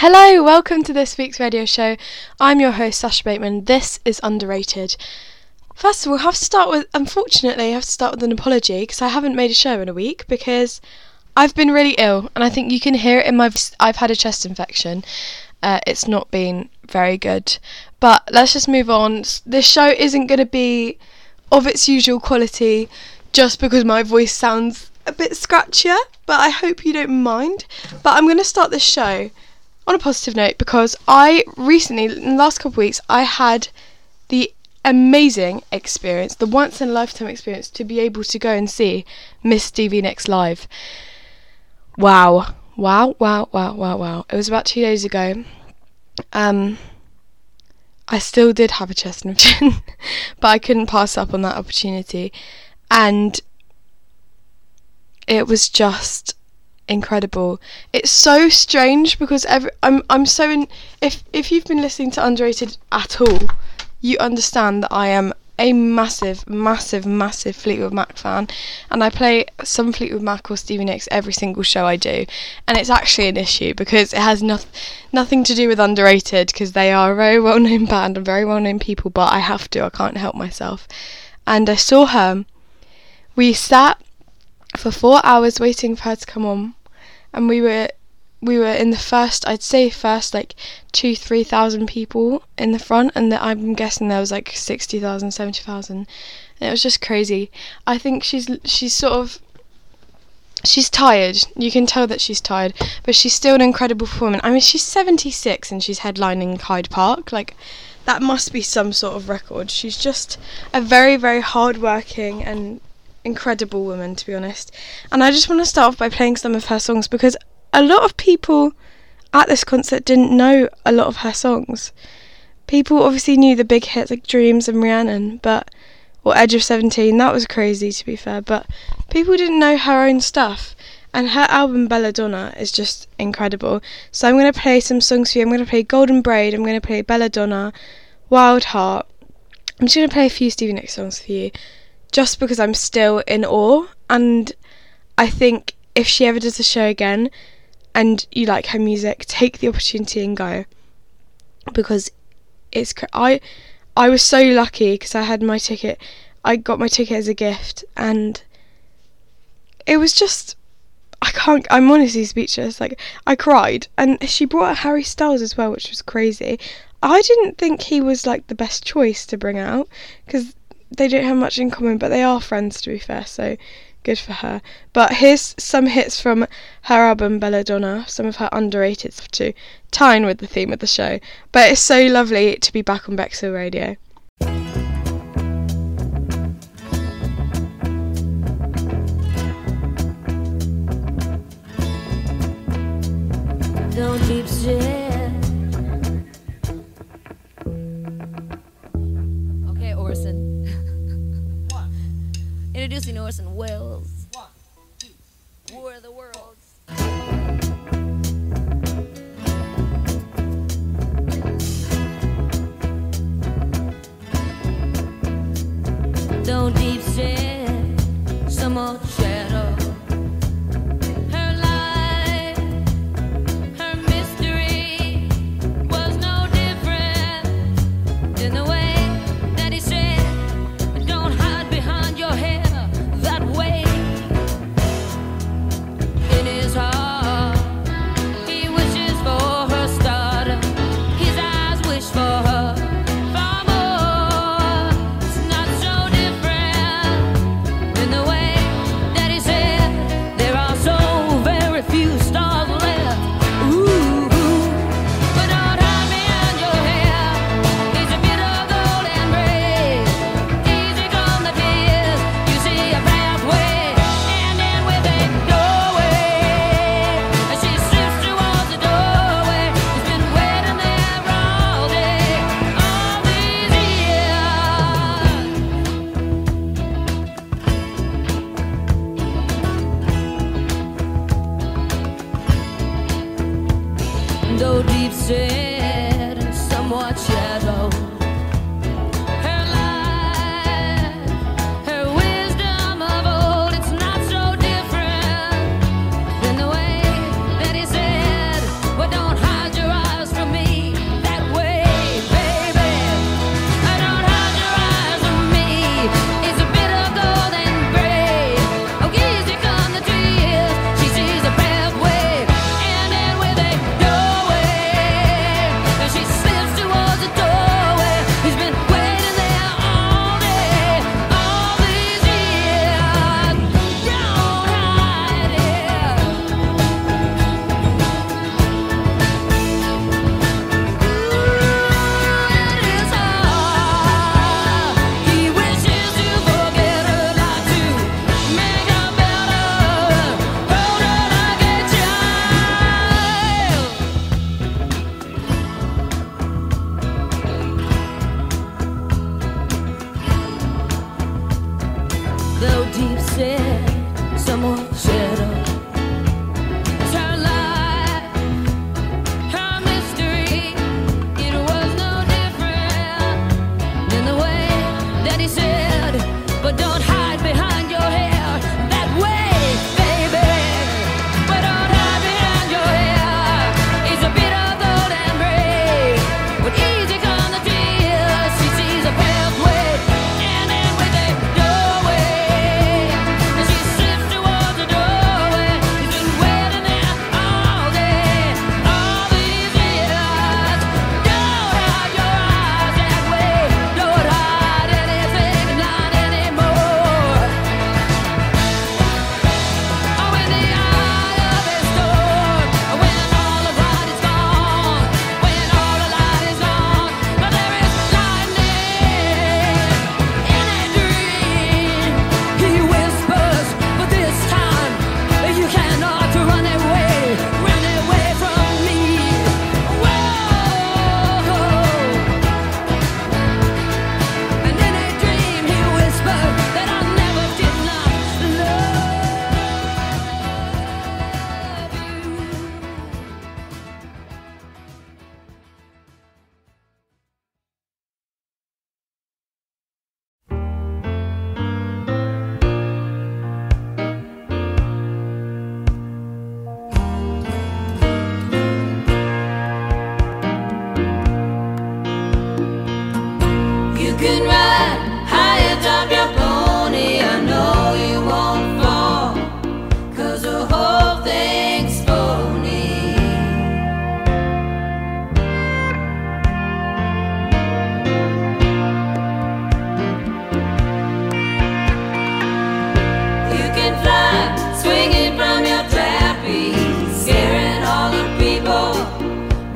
Hello, welcome to this week's radio show. I'm your host, Sasha Bateman. This is Underrated. First of all, unfortunately, I have to start with an apology because I haven't made a show in a week because I've been really ill and I think you can hear it in my voice. I've had a chest infection. It's not been very good. But let's just move on. This show isn't going to be of its usual quality just because my voice sounds a bit scratchier, but I hope you don't mind. But I'm going to start this show on a positive note because I recently, in the last couple of weeks, I had the amazing experience, the once in a lifetime experience to be able to go and see Miss Stevie Nicks live. Wow. It was about 2 days ago. I still did have a chest infection, but I couldn't pass up on that opportunity. And it was just incredible. It's so strange because if you've been listening to Underrated at all, you understand that I am a massive Fleetwood Mac fan, and I play some Fleetwood Mac or Stevie Nicks every single show I do, and it's actually an issue because it has nothing to do with Underrated because they are a very well known band and very well known people, but I can't help myself. And I saw her. We sat for 4 hours waiting for her to come on, and we were in the first like 2,000-3,000 people in the front, and I'm guessing there was like 60,000, 70,000, and it was just crazy. I think she's tired. You can tell that she's tired, but she's still an incredible performer. I mean, she's 76 and she's headlining Hyde Park. Like, that must be some sort of record. She's just a very, very hard-working and incredible woman, to be honest. And I just want to start off by playing some of her songs because a lot of people at this concert didn't know a lot of her songs. People obviously knew the big hits like Dreams and Rhiannon, or Edge of 17. That was crazy, to be fair, but people didn't know her own stuff. And her album Belladonna is just incredible. So I'm going to play some songs for you. I'm going to play Golden Braid, I'm going to play Belladonna, Wild Heart. I'm just going to play a few Stevie Nicks songs for you, just because I'm still in awe, and I think if she ever does a show again and you like her music, take the opportunity and go, because I was so lucky because I had my ticket. I got my ticket as a gift, and it was just, I'm honestly speechless. Like, I cried, and she brought out Harry Styles as well, which was crazy. I didn't think he was like the best choice to bring out because they don't have much in common, but they are friends, to be fair, so good for her. But here's some hits from her album Belladonna, some of her underrated stuff too, tying with the theme of the show. But it's so lovely to be back on Bexhill Radio. Don't keep shit. Okay, Orson. Introducing Orson Welles. 1, 2, War of the Worlds. Don't deep shed some more shadow. Her life, her mystery was no different in the way that he said, don't hide behind your head. Though deep set and somewhat shallow, her life, her wisdom of old, it's not so different than the way that he said, well, don't hide your eyes.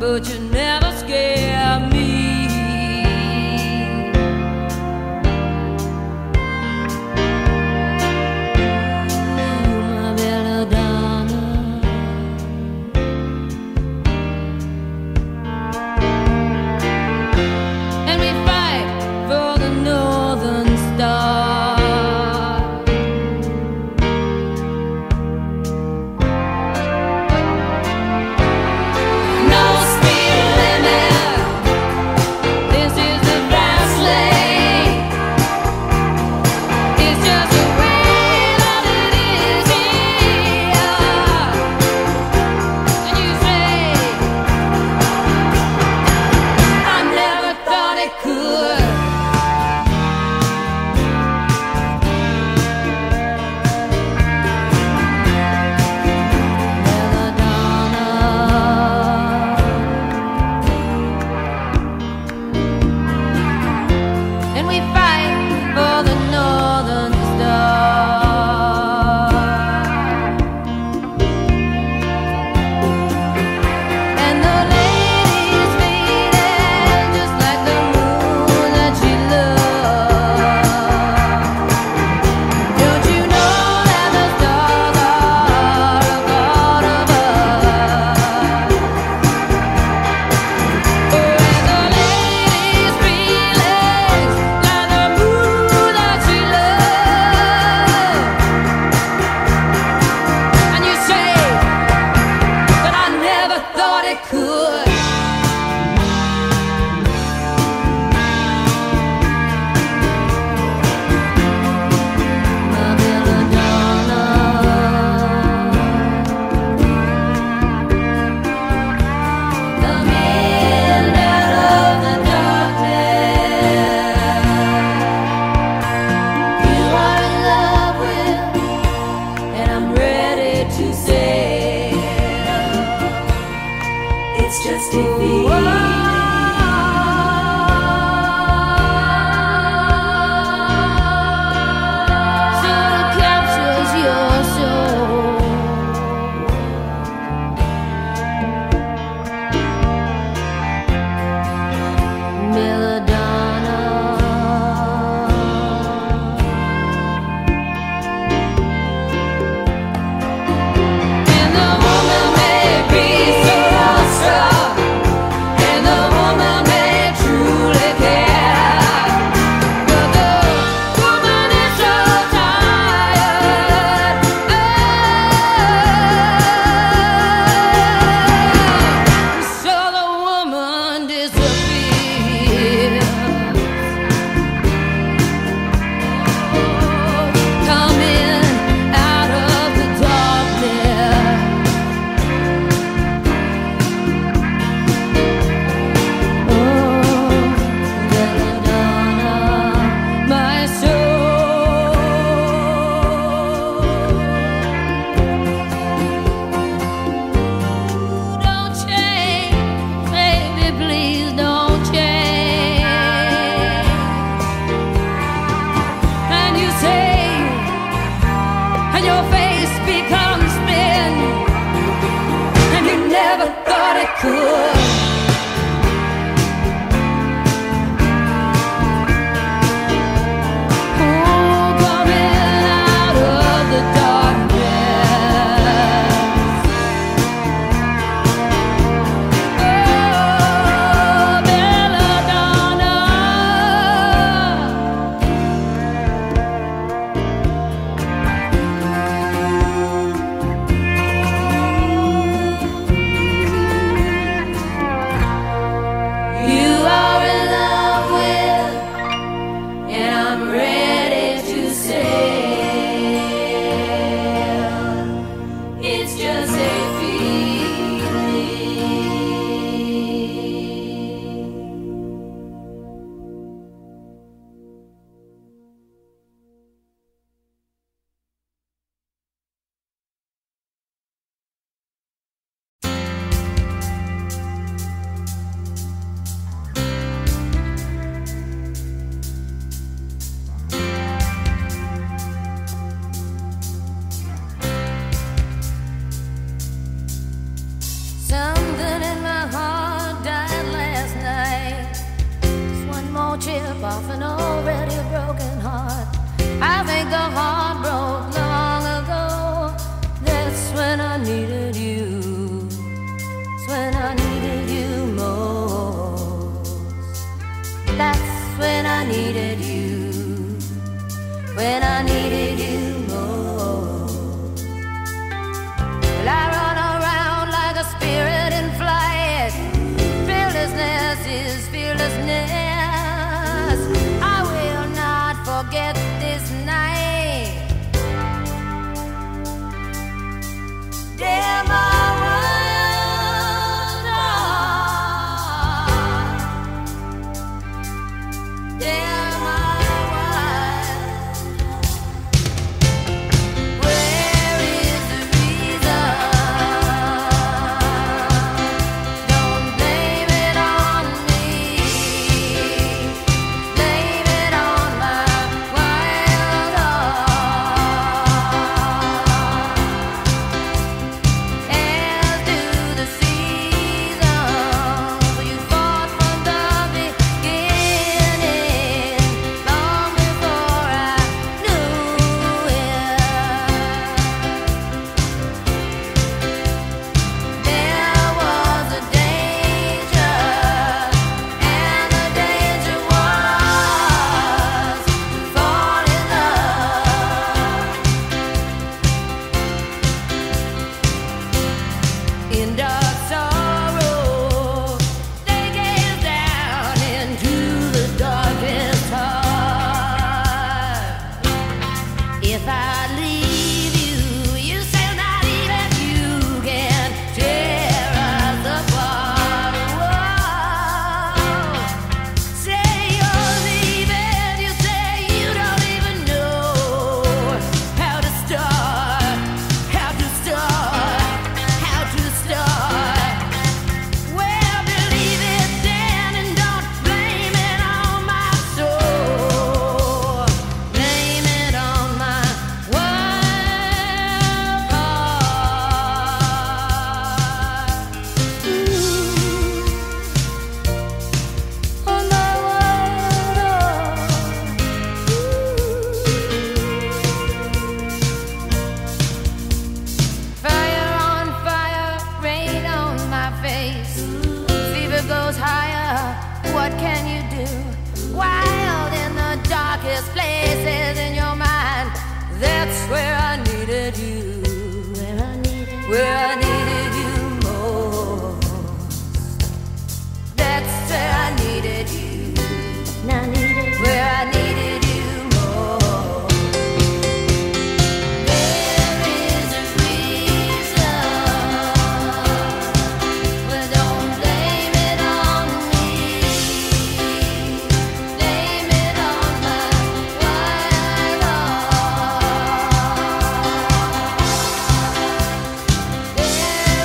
but you never scare me. Ooh, my belladonna. And we fight for the Northern Star. No speed limit. This is the fast lane. It's just the way that it is here. And you say, I never thought it could. And we fight for the Northern Star. And the lady's fading just like the moon that she loved. Don't you know that the stars are a part of us? Oh, and the lady's feelings like the moon that she loved. And you say, but I never thought it could. My belladonna. The midnight of the darkness. You are in love with, and I'm ready to say, it's just a feeling. Sort of captures your soul. Belladonna. And the woman may be so strong, and chip off an already broken heart. I think the heart broke long ago. That's when I needed you. It's when I needed you most. That's when I needed you. When I needed you most. Well, I run around like a spirit in flight. Fearlessness is fearlessness. I will not forget this night. Dear my world, dear my world. Where is the reason? Don't blame it on me. Blame it on my wild heart. As do the seasons, you fought from the beginning, long before I knew it. There was a danger, and the danger was to fall in love. In dark sorrow, they gaze down into the darkest heart. If I leave you, you say not even you can tear us apart. Whoa. Say you're leaving, you say you don't even know how to start, how to start, how to start. Well, believe it then and don't blame it on my soul. Blame it on my wild heart. Ooh, on my wild heart. Fire on fire, rain on my face. Fever goes higher, what can you do? Wild in the darkest places in your mind. That's where I needed you. Where I needed you most. That's where I needed you. Where I needed you most. There is a reason. But don't blame it on me. Blame it on my wild heart. There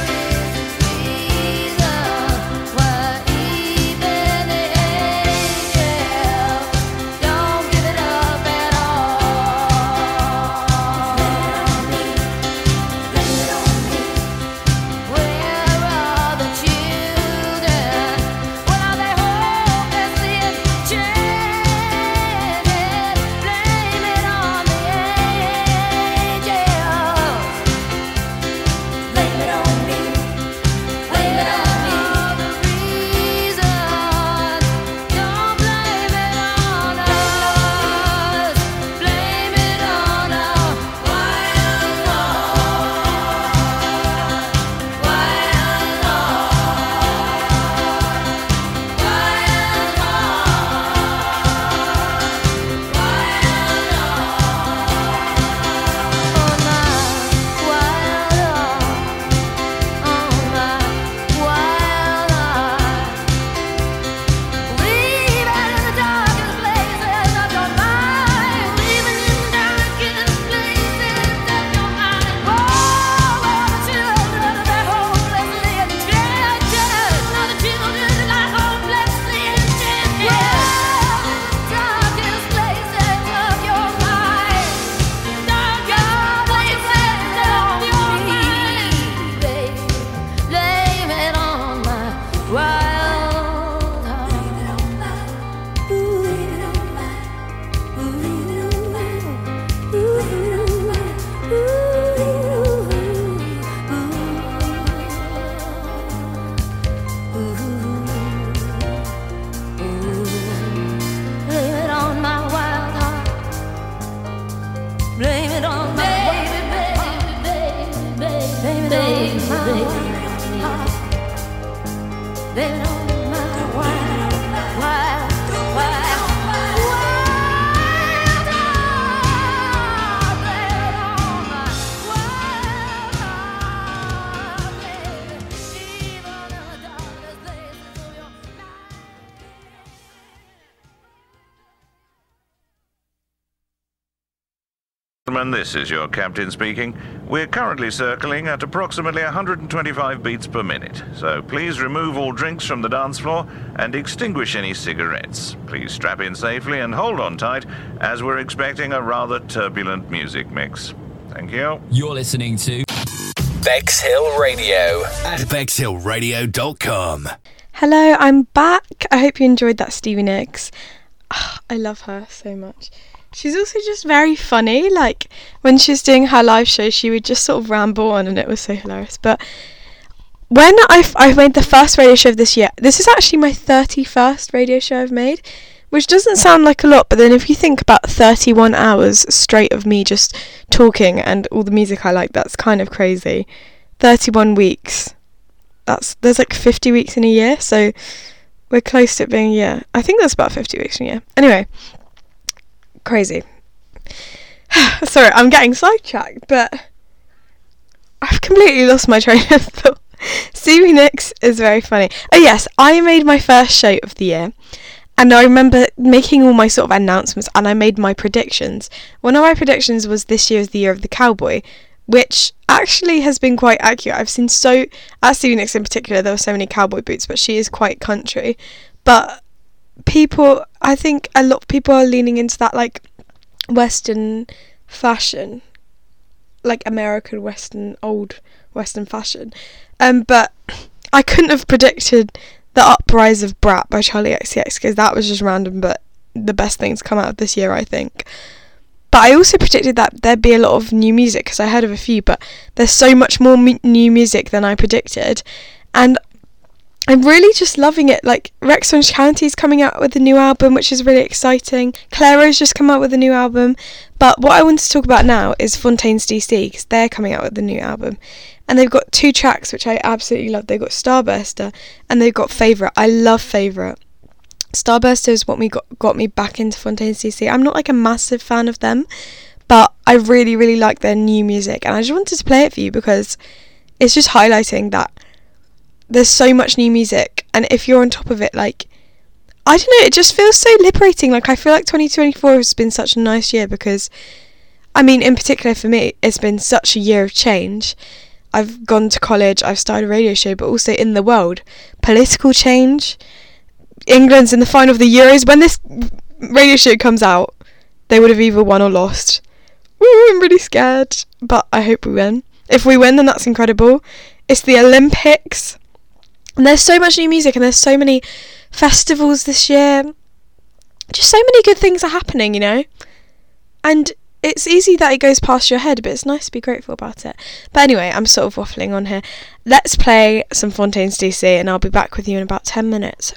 Baby, don't matter why, This is your captain speaking. We're currently circling at approximately 125 beats per minute, so please remove all drinks from the dance floor and extinguish any cigarettes. Please strap in safely and hold on tight, as we're expecting a rather turbulent music mix. Thank you. You're listening to Bexhill Radio at bexhillradio.com. Hello, I'm back. I hope you enjoyed that Stevie Nicks. I love her so much. She's also just very funny. Like, when she was doing her live show, she would just sort of ramble on, and it was so hilarious. But when I made the first radio show of this year, this is actually my 31st radio show I've made, which doesn't sound like a lot, but then if you think about 31 hours straight of me just talking and all the music I like, that's kind of crazy. 31 weeks. There's like 50 weeks in a year, so we're close to it being a year. I think there's about 50 weeks in a year. Anyway. Crazy. Sorry, I'm getting sidetracked, but I've completely lost my train of thought. Stevie Nicks is very funny. Oh yes, I made my first show of the year, and I remember making all my sort of announcements, and I made my predictions. One of my predictions was this year is the year of the cowboy, which actually has been quite accurate. I've seen at Stevie Nicks in particular, there were so many cowboy boots, but she is quite country. But I think a lot of people are leaning into that, like, Western fashion, like American Western, old Western fashion. But I couldn't have predicted the Uprise of Brat by Charlie XCX, because that was just random, but the best thing to come out of this year, I think. But I also predicted that there'd be a lot of new music, because I heard of a few, but there's so much more new music than I predicted. And I'm really just loving it. Like, Rex Orange County's coming out with a new album, which is really exciting. Clairo's just come out with a new album. But what I want to talk about now is Fontaines DC, because they're coming out with a new album. And they've got 2 tracks, which I absolutely love. They've got Starburster, and they've got Favourite. I love Favourite. Starburster is what got me back into Fontaines DC. I'm not, like, a massive fan of them, but I really, really like their new music. And I just wanted to play it for you, because it's just highlighting that there's so much new music, and if you're on top of it, like, I don't know, it just feels so liberating. Like, I feel like 2024 has been such a nice year, because, I mean, in particular for me, it's been such a year of change. I've gone to college, I've started a radio show, but also in the world, political change. England's in the final of the Euros. When this radio show comes out, they would have either won or lost. Woo, I'm really scared, but I hope we win. If we win, then that's incredible. It's the Olympics. And there's so much new music, and there's so many festivals this year. Just so many good things are happening, you know? And it's easy that it goes past your head, but it's nice to be grateful about it. But anyway, I'm sort of waffling on here. Let's play some Fontaines DC, and I'll be back with you in about 10 minutes.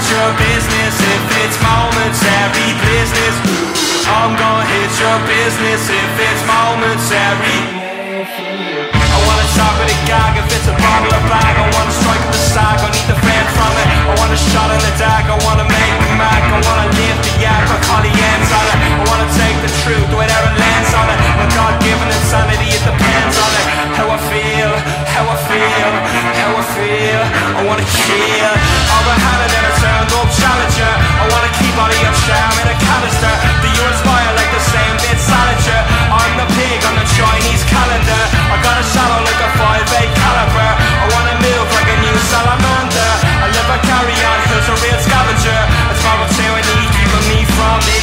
your business if it's momentary business. I'm gonna hit your business if it's momentary. I wanna talk with a gag if it's a bottle or bag. I wanna strike with the sag, I need the vent from it. I want a shot in the dag, I wanna make the mac. I wanna lift the yak, I call the ends on it. I wanna take the truth without a lens on it. My God-given insanity, it depends on it. How I feel, how I feel, how I feel. I wanna kill all the hand and a turned up challenger. I wanna keep all of your charm in a canister. Do you inspire like the same bit Salinger? I'm the pig on the Chinese calendar. I got a shadow like a 5'8" caliber. I wanna move like a new salamander. I live a carry on, who's a real scavenger. It's my tyranny, keeping me from me.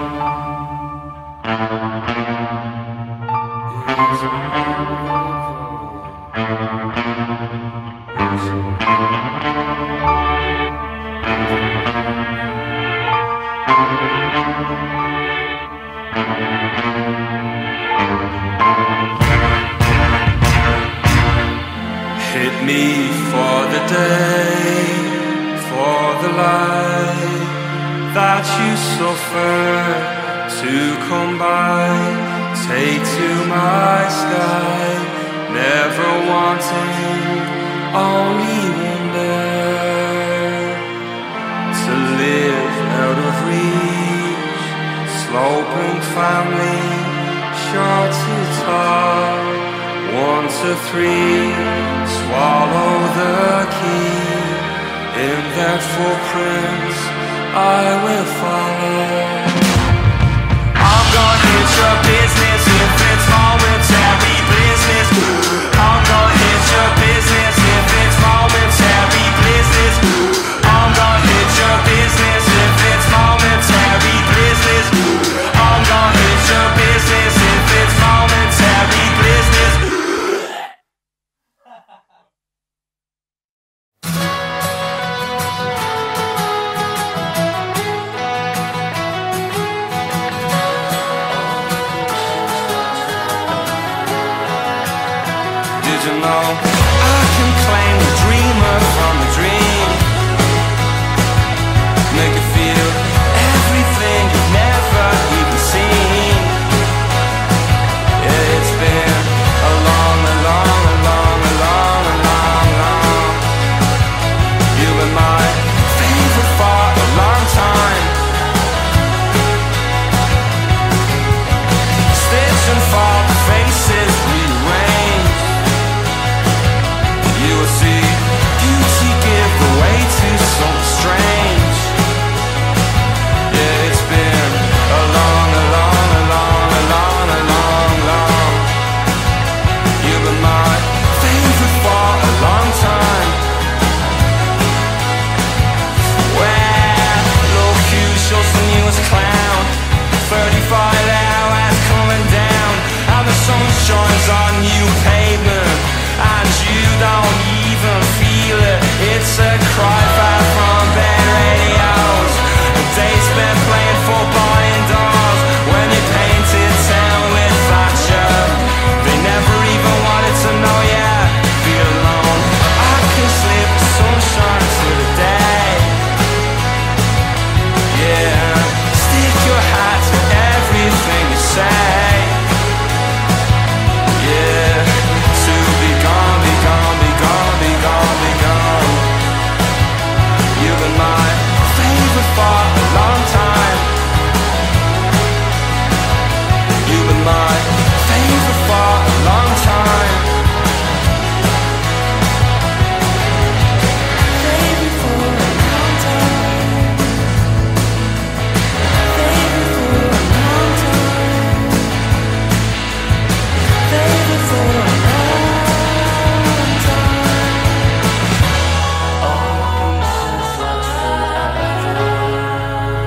Hit me for the day, for the light that you suffer to come by. Take to my sky, never wanting, only wonder to live out of reach. Sloping family, short to tall. 1 to 3, swallow the key. In their footprints, I will follow. I'm gonna hit your business if it's momentary business. I'm gonna hit your business if it's momentary business. I'm gonna hit your business if it's momentary business. I'm gonna hit your business if it's momentary business. I can claim the dreamer from the dream. Make you feel everything you've never even seen. Yeah, it's been a long, a long, a long, a long, a long, long. You've been my favorite for a long time. Stitching for the faces rearranged. You will see beauty give away to something strange. Yeah, it's been a long, a long, a long, a long, a long, long. You've been my favorite for a long time. Well, look who's just the newest clown. 35 hours coming down, and the sun shines on new pavement, and you don't even feel it. It's a cry far from bed radios. A day spent playing football indoors when you painted town with Thatcher. They never even wanted to know ya. Feel alone. I can slip the sunshine to the day. Yeah, stick your hat to everything you say. Yeah, to be gone, be gone, be gone, be gone, be gone. You've been my favorite for a long time. You've been my favorite for a long time. Favorite for a long time. Favorite for a long time. Favorite for a long time. All pieces lost forever.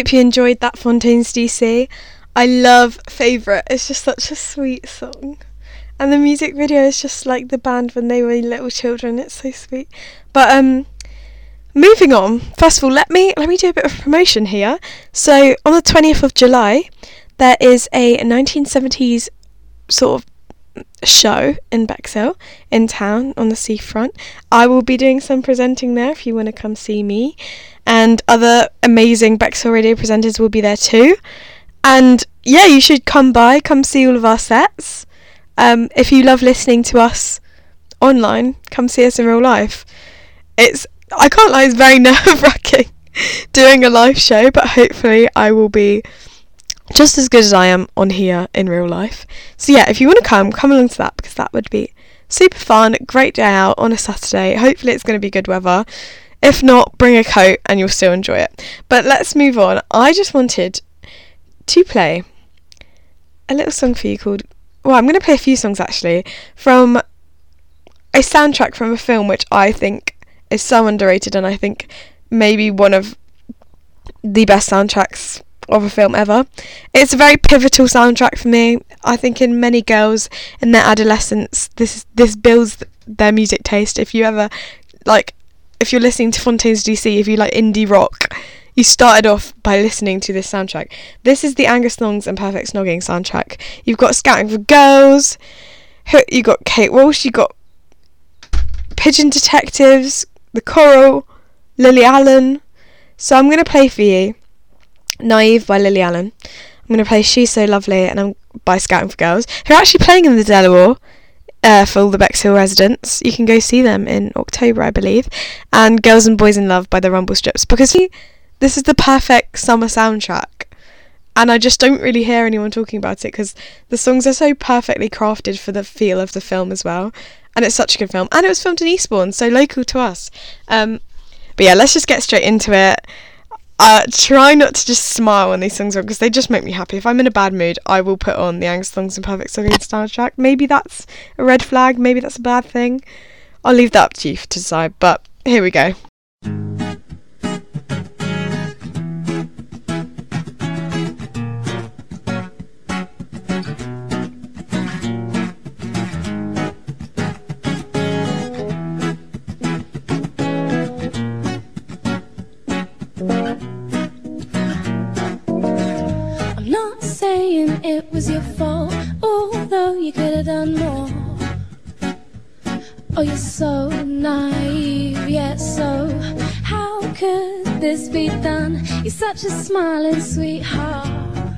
hope you enjoyed that Fontaines DC. I love Favourite. It's just such a sweet song. And the music video is just like the band when they were little children. It's so sweet. But moving on. First of all, let me do a bit of promotion here. So on the 20th of July, there is a 1970s sort of show in Bexhill in town on the seafront. I will be doing some presenting there if you want to come see me, and other amazing Bexhill radio presenters will be there too. And yeah, you should come see all of our sets. If you love listening to us online, come see us in real life. I can't lie, it's very nerve-wracking doing a live show, but hopefully I will be just as good as I am on here in real life. So yeah, if you want to come along to that, because that would be super fun. Great day out on a Saturday. Hopefully it's going to be good weather. If not, bring a coat and you'll still enjoy it. But let's move on. I just wanted to play a little song for you called... Well, I'm going to play a few songs actually from a soundtrack from a film which I think is so underrated, and I think maybe one of the best soundtracks of a film ever. It's a very pivotal soundtrack for me. I think in many girls in their adolescence, this builds their music taste. If you're listening to Fontaines DC, if you like indie rock, you started off by listening to this soundtrack. This is the Angus Thongs and Perfect Snogging soundtrack. You've got Scouting for Girls, you got Kate Walsh, you got Pigeon Detectives, The Coral, Lily Allen. So I'm going to play for you Naive by Lily Allen. I'm going to play She's So Lovely and I'm by Scouting for Girls, who are actually playing in the Delaware for all the Bexhill residents. You can go see them in October, I believe. And Girls and Boys in Love by the Rumble Strips, because this is the perfect summer soundtrack. And I just don't really hear anyone talking about it because the songs are so perfectly crafted for the feel of the film as well. And it's such a good film. And it was filmed in Eastbourne, so local to us. But yeah, let's just get straight into it. Try not to just smile when these songs are on, because they just make me happy. If I'm in a bad mood, I will put on the Angus Thongs and Perfect Snogging soundtrack. Maybe that's a red flag, maybe that's a bad thing. I'll leave that up to you to decide, but here we go. It was your fault, although you could have done more. Oh, you're so naive, yet so how could this be done? You're such a smiling sweetheart.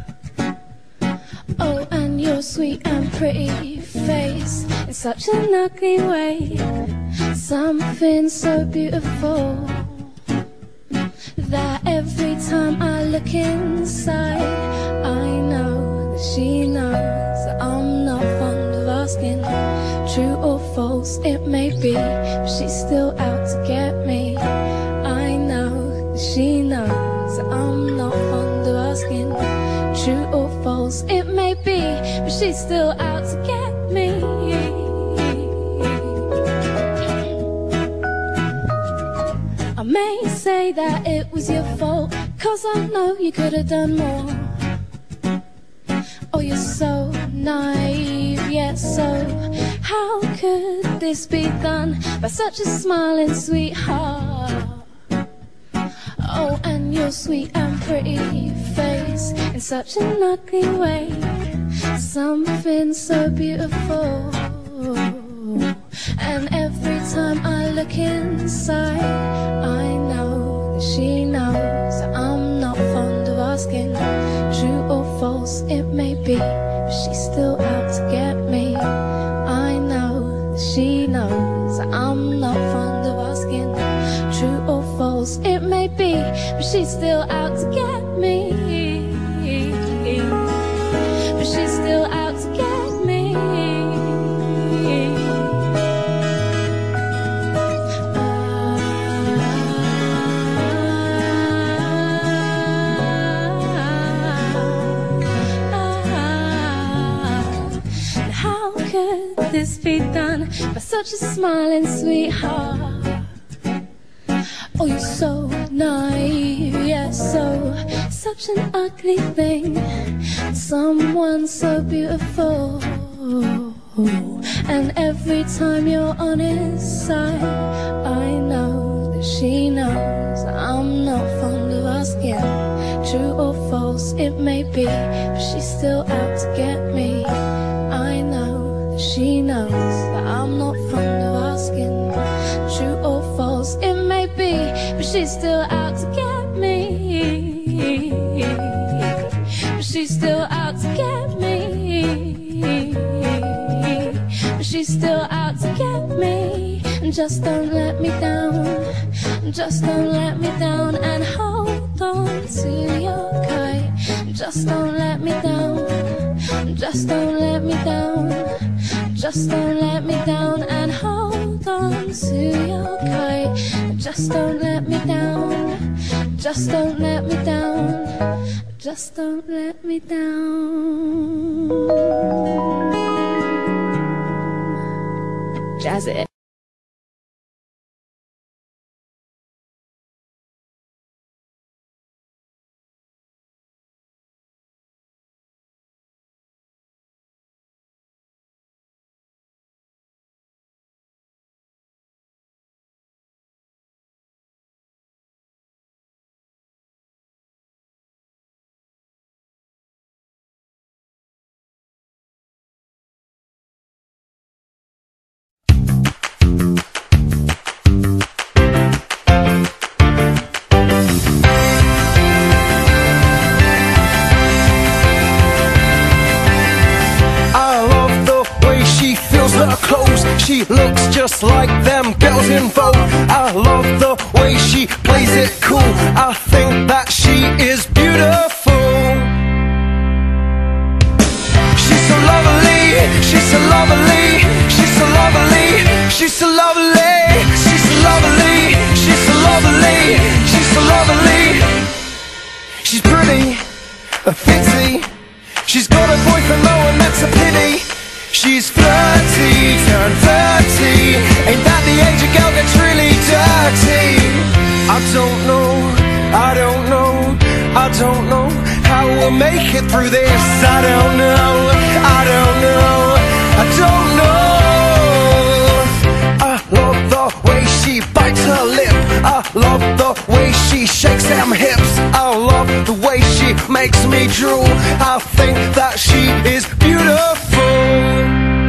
Oh, and your sweet and pretty face in such an ugly way. Something so beautiful that every time I look inside, I know she knows that I'm not fond of asking. True or false it may be, but she's still out to get me. I know that she knows that I'm not fond of asking. True or false it may be, but she's still out to get me. I may say that it was your fault, 'cause I know you could have done more. Oh, you're so naive, yet so how could this be done by such a smiling sweetheart? Oh, and your sweet and pretty face in such an ugly way. Something so beautiful. And every time I look inside, I know that she knows that I'm not fond of asking. True or false it may be, but she's still out to get me. I know that she knows that I'm not fond of asking. True or false it may be, but she's still out to get me. But she's still out to get me. This be done by such a smiling sweetheart. Oh, you're so naive, yeah, so such an ugly thing. Someone so beautiful. And every time you're on his side, I know that she knows I'm not fond of asking. True or false it may be, but she's still out to get me. I know that she knows that I'm not fond of asking. True or false it may be, but she's still out to get me. But she's still out to get me. But she's still out to get me. And just don't let me down. Just don't let me down. And hold on to your kite. Just don't let me down. Just don't let me down. Just don't let me down. And hold on to your kite. Just don't let me down. Just don't let me down. Just don't let me down. Jazz it. She looks just like them girls in Vogue. I love the way she plays it cool. I think that she is beautiful. She's so lovely, she's so lovely, she's so lovely, she's so lovely, she's so lovely, she's so lovely, she's so lovely. She's pretty, fitzy. She's got a boyfriend though, and that's a pity. She's flirty, turned 30. Ain't that the age a girl gets really dirty? I don't know, I don't know, I don't know how we'll make it through this. I don't know, I don't know, I don't know. I love the way she bites her lip. I love the way she shakes them hips. I love the way she makes me drool. I think that she is beautiful.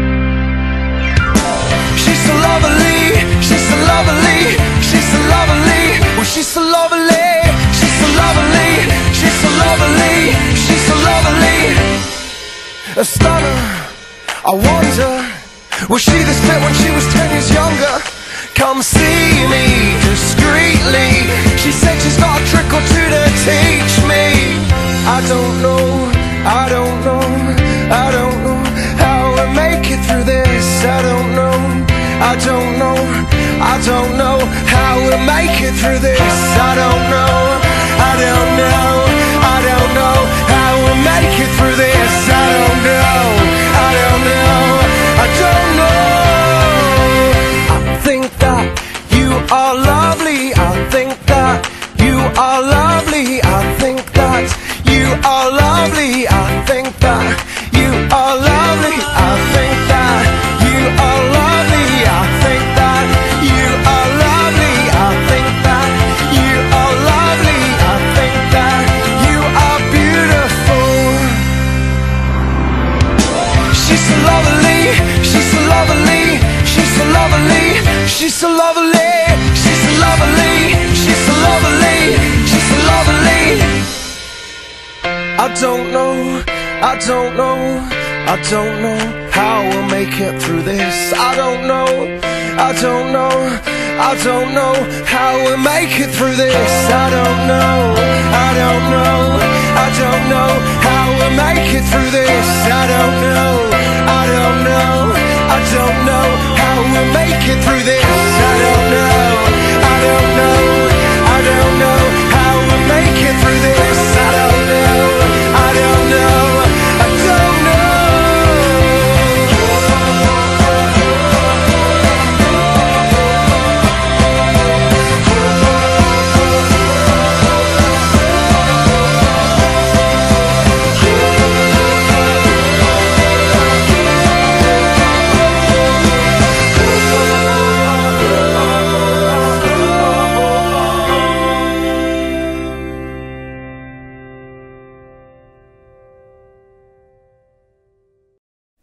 She's so lovely, she's so lovely, she's so lovely. Oh, she's so lovely, she's so lovely, she's so lovely, she's so lovely. A stunner, I wonder, was she this fit when she was 10 years younger? Come see me discreetly. She said she's got a trick or two to teach me. I don't know, I don't know, I don't know how we'll make it through this. I don't know, I don't know, I don't know how we'll make it through this. I don't know, I don't know, I don't know how we'll make it through this. I don't know, I don't know, I don't know. I think that you are lovely. I think that you are lovely. I think that you are lovely. I think that you are lovely. I think that you are lovely. I think that you are lovely. I think that you are lovely. I think that you are beautiful. She's so lovely. She's so lovely. She's so lovely. She's so lovely. She's so lovely. She's so lovely. She's so lovely. I don't know, I don't know, I don't know how we'll make it through this. I don't know, I don't know, I don't know how we'll make it through this. I don't know, I don't know, I don't know how we'll make it through this. I don't know, I don't know, I don't know how we'll make it through this. I don't know, I don't know, I don't know how we'll make it through this. I don't know, I don't know, I don't know.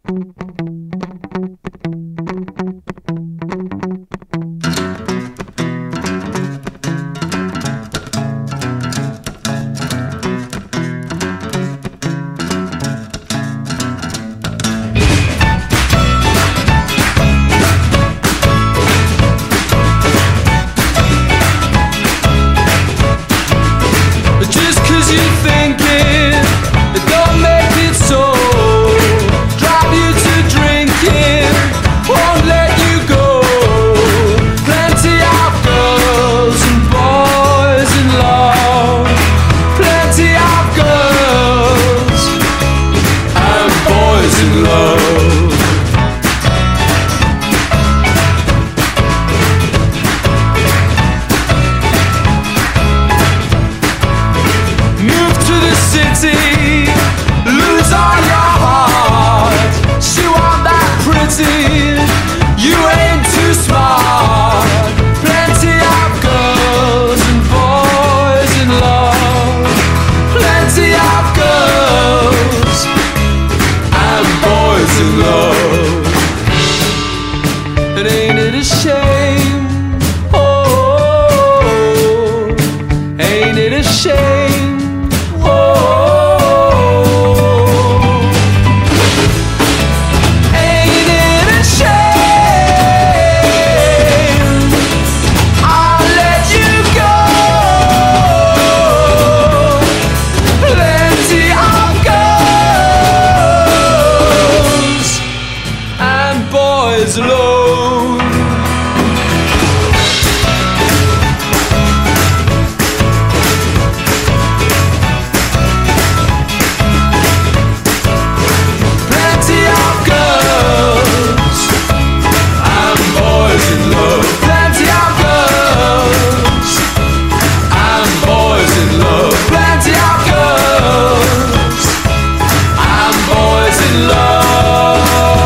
Just 'cause you think it don't make it so. Drive you to drinking, won't let you go. Plenty of girls and boys in love. Plenty of girls and boys in love. Move to the city, lose all your heart. She want that pretty, you ain't too smart. Plenty of girls and boys in love. Plenty of girls and boys in love. And ain't it a shame? Oh, ain't it a shame? Ain't it a shame? I'll let you go. Plenty of girls and boys alone. Plenty of girls and boys in love. Plenty of girls and boys in love. Plenty of girls and boys in love.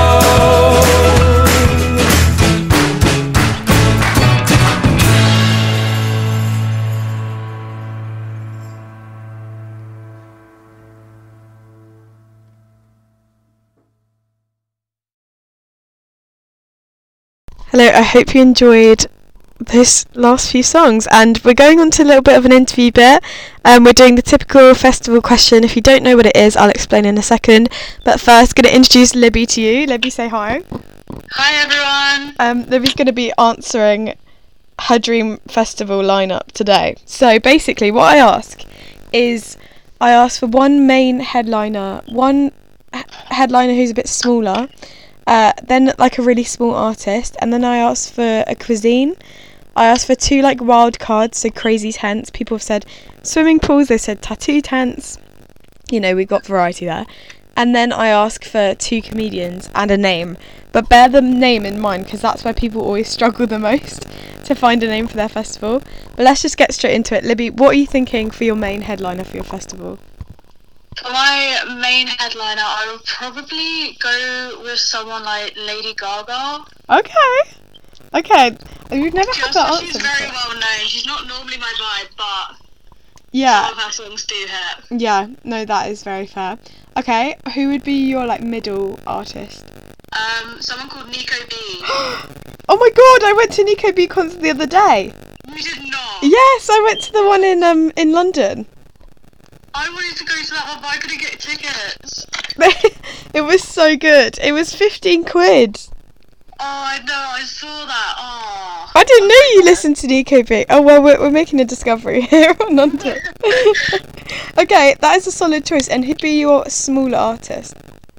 Hello, I hope you enjoyed this last few songs, and we're going on to a little bit of an interview bit. We're doing the typical festival question. If you don't know what it is, I'll explain in a second, but first going to introduce Libby to you. Libby, say hi. Hi everyone. Libby's going to be answering her dream festival lineup today. So basically what I ask for one main headliner, headliner who's a bit smaller, then like a really small artist, and then I asked for a cuisine. I asked for 2 like wild cards, so crazy tents. People have said swimming pools, they said tattoo tents. You know, we got variety there. And then I asked for 2 comedians and a name, but bear the name in mind because that's where people always struggle the most to find a name for their festival. But let's just get straight into it. Libby, what are you thinking for your main headliner for your festival? For my main headliner, I would probably go with someone like Lady Gaga. Okay. You've never had Just that 'cause answer she's very before. well known. She's not normally my vibe, but Yeah. some of her songs do hit. Yeah, no, that is very fair. Okay, who would be your like middle artist? Someone called Nico B. Oh my god, I went to Nico B concert the other day. You did not. Yes, I went to the one in London. I wanted to go to that one, but I couldn't get tickets. It was so good. It was 15 quid. Oh, I know. I saw that. Oh. I didn't know you listened to Nico B. Oh well, we're making a discovery here on London. Okay, that is a solid choice. And who'd be your smaller artist?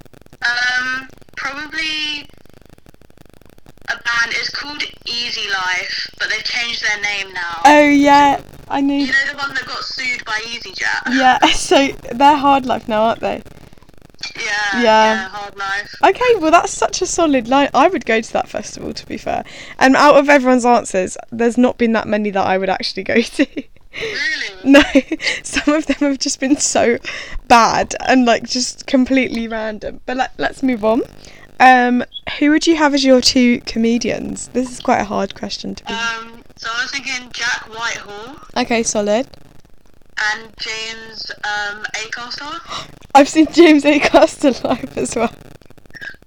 Probably a band. It's called Easy Life, but they've changed their name now. Oh yeah, I knew. You know the one that got sued by EasyJet? Yeah, so they're Hard Life now, aren't they? Yeah, Hard Life. Okay, well that's such a solid line. I would go to that festival, to be fair. And out of everyone's answers, there's not been that many that I would actually go to. Really? No, some of them have just been so bad and like just completely random. But let's move on. Who would you have as your 2 comedians? This is quite a hard question to be. So I was thinking Jack Whitehall Okay, solid. and James Acaster. I've seen James Acaster live as well.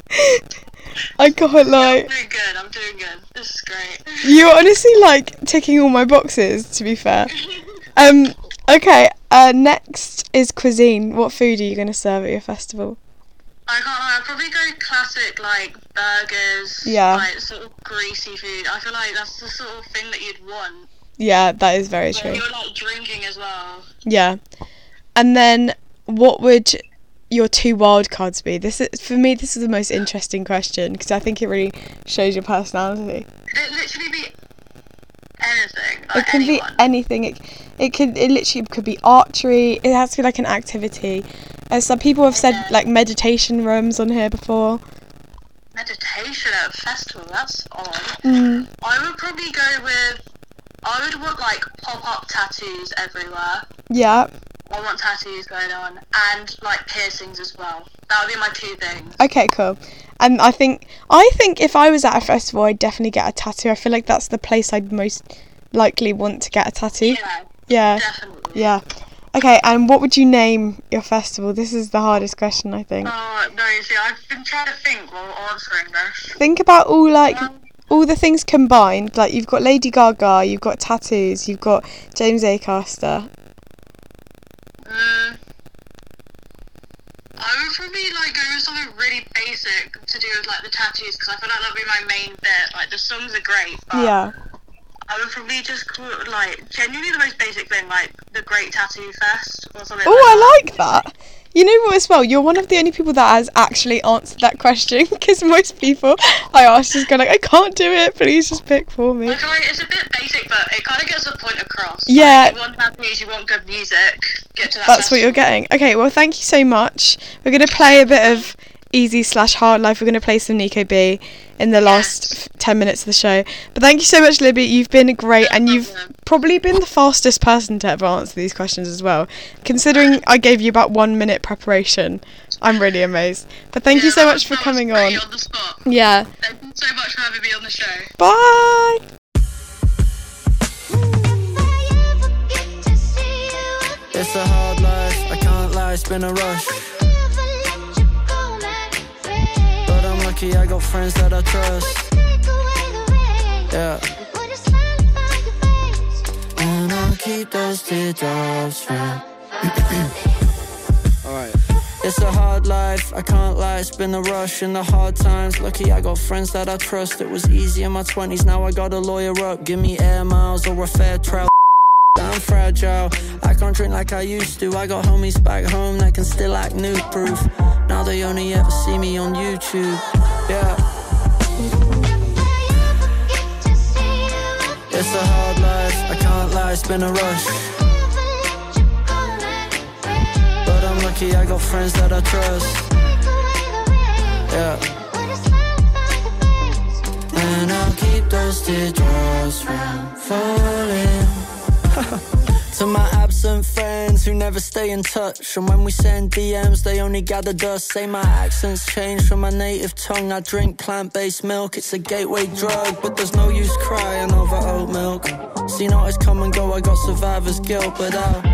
I can't lie. I'm doing good. This is great. You're honestly like ticking all my boxes, to be fair. Okay, next is cuisine. What food are you going to serve at your festival? I can't lie, I'd probably go classic, like, burgers, Yeah. like, sort of greasy food. I feel like that's the sort of thing that you'd want. Yeah, that is very true. You're, like, drinking as well. Yeah. And then, what would your 2 wild cards be? For me, this is the most interesting question, because I think it really shows your personality. Could it literally be anything? Like, It can anyone? be anything. It literally could be archery. It has to be like an activity. Some people have said like meditation rooms on here before. Meditation at a festival, that's odd. Mm. I would probably go with, I would want like pop-up tattoos everywhere. Yeah. I want tattoos going on, and like piercings as well. That would be my 2 things. Okay, cool. And I think if I was at a festival, I'd definitely get a tattoo. I feel like that's the place I'd most likely want to get a tattoo. Yeah, Yeah. definitely. Yeah. Okay, and what would you name your festival? This is the hardest question, I think. Oh, no, you see, I've been trying to think while answering this. Think about all the things combined. Like, you've got Lady Gaga, you've got tattoos, you've got James Acaster. I would probably like go with something really basic to do with like the tattoos, because I feel like that'd be my main bit. Like, the songs are great, but Yeah. I would probably just call it like genuinely the most basic thing, like the Great Tattoo Fest or something. Oh, I like that. You know what, as well, you're one of the only people that has actually answered that question, because most people I asked just go like, I can't do it, please just pick for me. I feel like it's a bit basic, but it kind of gets the point across. Yeah. Like, you want tattoos, you want good music, get to that. That's what you're festival. getting. Okay, well, thank you so much. We're going to play a bit of easy/hard life. We're going to play some Nico B in the last 10 minutes of the show. But thank you so much, Libby. You've been great, and you've probably been the fastest person to ever answer these questions as well. Considering I gave you about 1 minute preparation, I'm really amazed. But thank you so much for coming on. On the spot. Yeah. Thank you so much for having me on the show. Bye. It's a hard life, I can't lie, it's been a rush. But I'm lucky I got friends that I trust. Yeah. And I'll keep those teardrops from. Alright. It's a hard life, I can't lie, it's been a rush in the hard times. Lucky I got friends that I trust. It was easy in my 20s, now I gotta lawyer up. Give me air miles or a fair trial. I'm fragile, I can't drink like I used to. I got homies back home that can still act nude proof. Now they only ever see me on YouTube. Yeah. It's a hard life, I can't lie, it's been a rush. But I'm lucky I got friends that I trust. Yeah. And I'll keep those teardrops from falling. To my absent friends who never stay in touch, and when we send DMs they only gather dust. Say my accent's changed from my native tongue. I drink plant-based milk, it's a gateway drug, but there's no use crying over oat milk. Seen artists come and go, I got survivor's guilt, but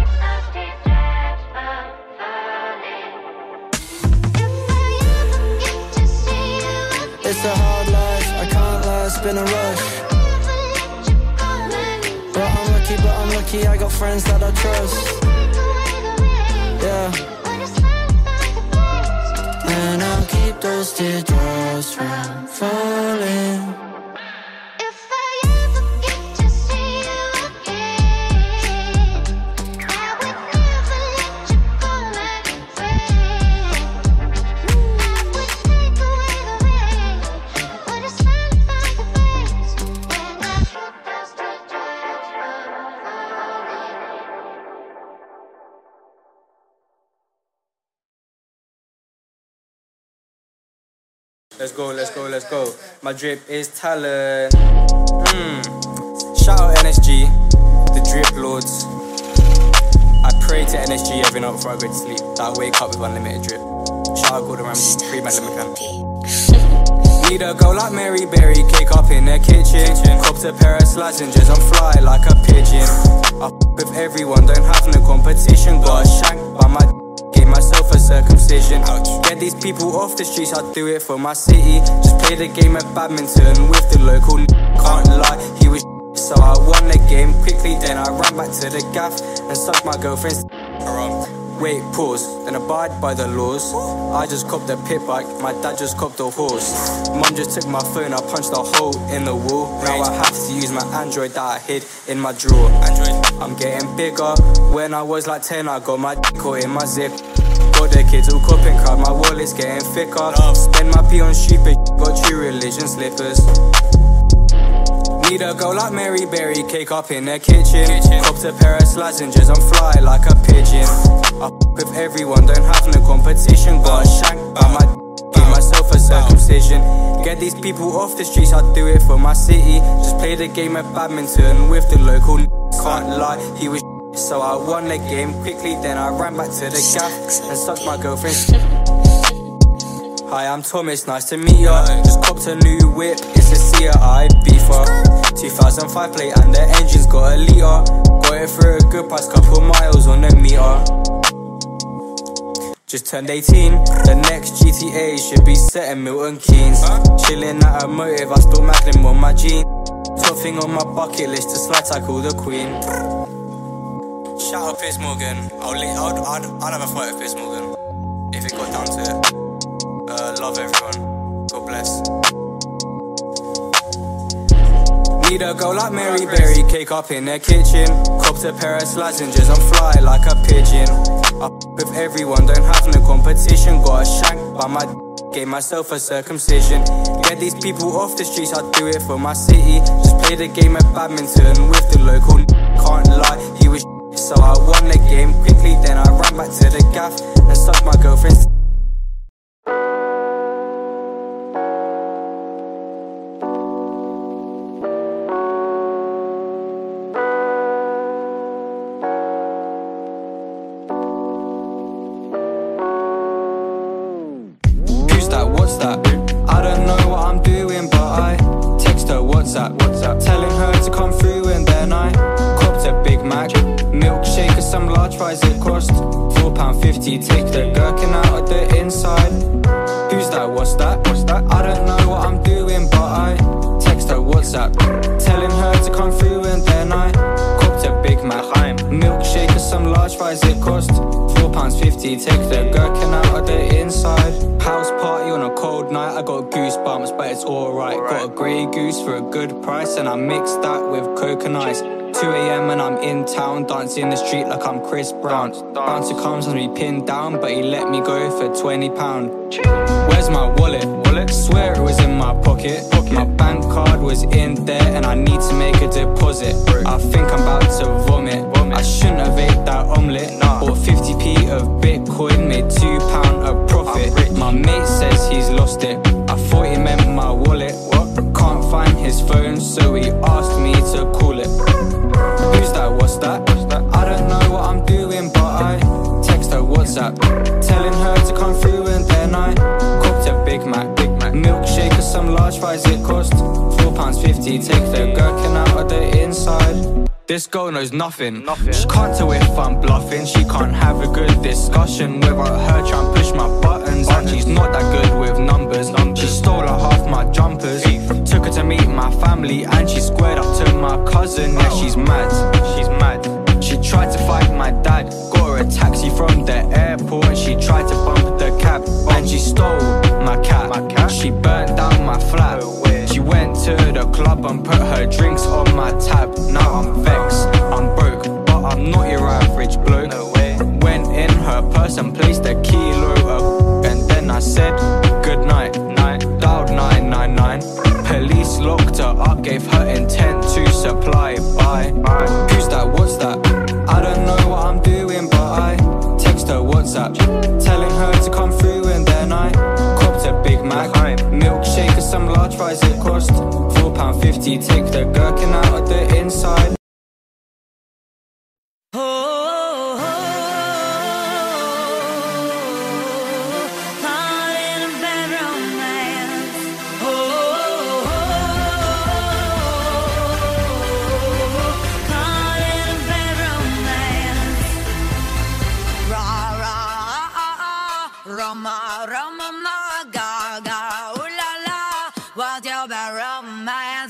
it's a hard life, I can't lie, it's been a rush. But I'm lucky I got friends that I trust. Yeah. And I'll keep those teardrops from falling. Let's go, let's go, let's go. My drip is talent. Shout out NSG, the drip lords. I pray to NSG every night before I go to sleep that I wake up with unlimited drip. Shout out Gordon Ramsay, free man Need a girl like Mary Berry, cake up in the kitchen. Copped a pair of slazengers, I'm fly like a pigeon. I f with everyone, don't have no competition. Got a shank by my gave myself a circumcision. circumcision. Get these people off the streets, I do it for my city. Just played a game of badminton with the local can't lie, he was so I won the game quickly, then I ran back to the gaff and sucked my girlfriend's Wait, pause, then abide by the laws. I just copped a pit bike, my dad just copped a horse. Mum just took my phone, I punched a hole in the wall. Now I have to use my Android that I hid in my drawer. I'm getting bigger, when I was like 10 I got my dick caught in my zip. Got the kids all copping card, my wallet's getting thicker. Spend my pee on stupid, got true religion slippers. Need a girl like Mary Berry, cake up in the kitchen. Copped a pair of slazengers, I'm fly like a pigeon. I with everyone, don't have no competition. Got a shank by my give myself a circumcision. Get these people off the streets, I do it for my city. Just played a game of badminton with the local can't lie, he was so I won the game quickly, then I ran back to the gaff and sucked my girlfriend's. Hi, I'm Thomas, nice to meet ya. Just copped a new whip, it's a CI beefer. 2005 plate and the engine's got a litre. Got it for a good price, couple miles on the meter. Just turned 18, the next GTA should be set in Milton Keynes. Chilling at a motive, I still Magnum on my jeans. Top thing on my bucket list to slide tackle the Queen. Shout out Piers Morgan, I'd have a fight with Piers Morgan if it got down to it. Love everyone, God bless. Need a girl like Mary Berry, cake up in the kitchen. Copped a pair of slazengers, I'm fly like a pigeon. I with everyone, don't have no competition. Got a shank by my gave myself a circumcision. Get these people off the streets, I do it for my city. Just played a game of badminton with the local can't lie, he was so I won the game quickly, then I ran back to the gaff and sucked my girlfriend's. Telling her to come through and then I copped a Big Mac, milkshake and some large fries. It cost £4.50. Take the gherkin out of the inside. Who's that? What's that? I don't know what I'm doing, but I text her WhatsApp, telling her to come through and then I copped a Big Mac, milkshake and some large fries. It cost £4.50. Take the gherkin out of the inside. House party on a cold night, I got goosebumps, but it's alright. Got a grey goose for a good price, and I mixed that with Coke and ice. 2 AM and I'm in town, dancing in the street like I'm Chris Brown. Bouncer comes and we pinned down, but he let me go for £20. Where's my wallet? Swear it was in my pocket. My bank card was in there and I need to make a deposit. I think I'm about to vomit. I shouldn't have ate that omelette. Bought 50p of Bitcoin, made £2 of profit. My mate says he's lost it. I thought he meant my wallet. Can't find his phone, so he asked me to call it. Who's that? What's that? I don't know what I'm doing, but I text her WhatsApp, telling her to come through and then I cooked a Big Mac, milkshake and some large fries. It cost £4.50. Take the gherkin out of the inside. This girl knows nothing. She can't tell if I'm bluffing. She can't have a good discussion without her trying to push my buttons. And she's not that good with numbers. She stole her half my jumpers. Took her to meet my family and she squared up to my cousin. Yeah, she's mad. She tried to fight my dad. Got her a taxi from the airport and she tried to bump the cab. And she stole my cat. She burnt down my flat. She went to the club and put her drinks on my tab. Now I'm vexed, I'm broke, but I'm not your average bloke. Went in her purse and placed a kilo of, and then I said goodnight. Dialed 999. Police locked her up, gave her intent to supply. Bye. Who's that? What's that? I don't know what I'm doing, but I text her WhatsApp, telling her to come through and then I copped a Big Mac, milkshake and some large fries. It cost £4.50. Take the gherkin out of the inside. Rah, Roma, Roma, ma, ga, ga, ooh la la, what's your bad romance?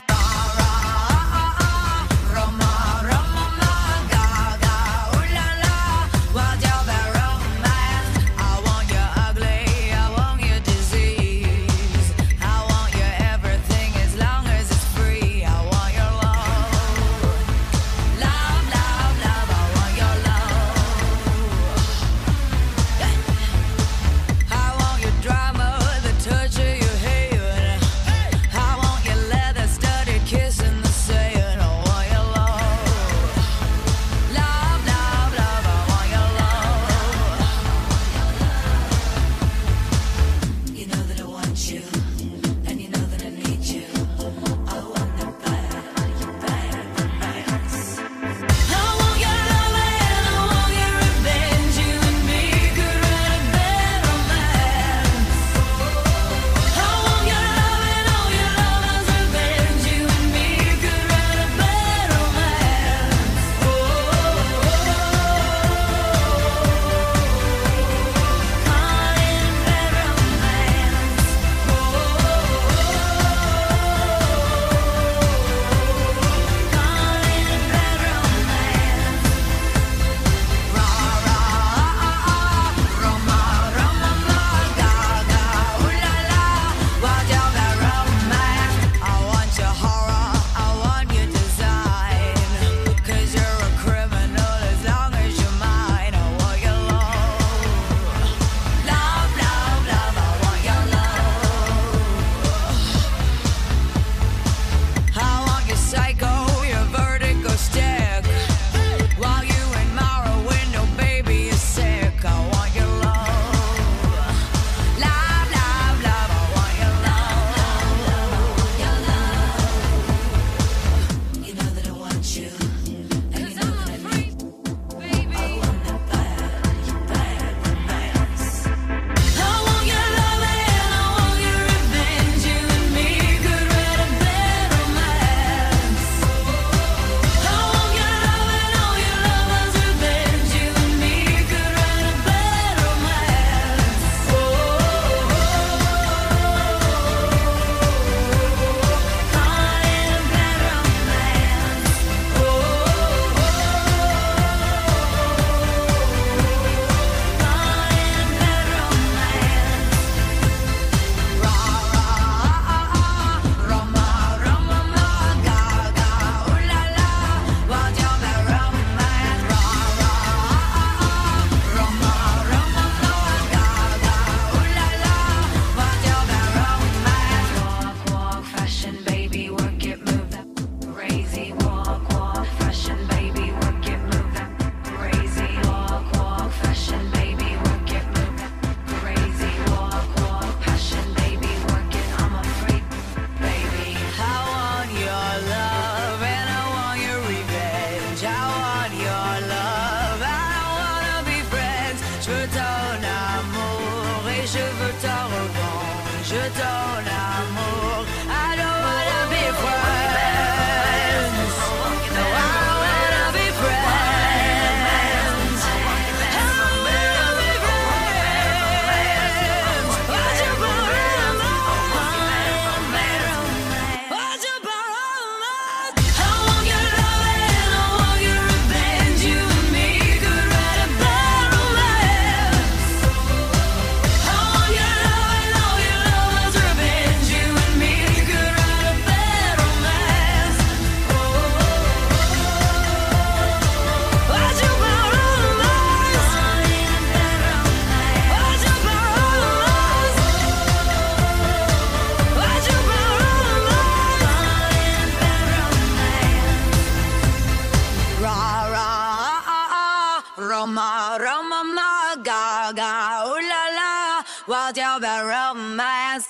Roma, Roma, ma, ga, ga, ooh la la, what's your bad romance?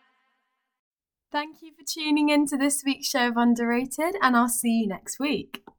Thank you for tuning in to this week's show of Underrated, and I'll see you next week.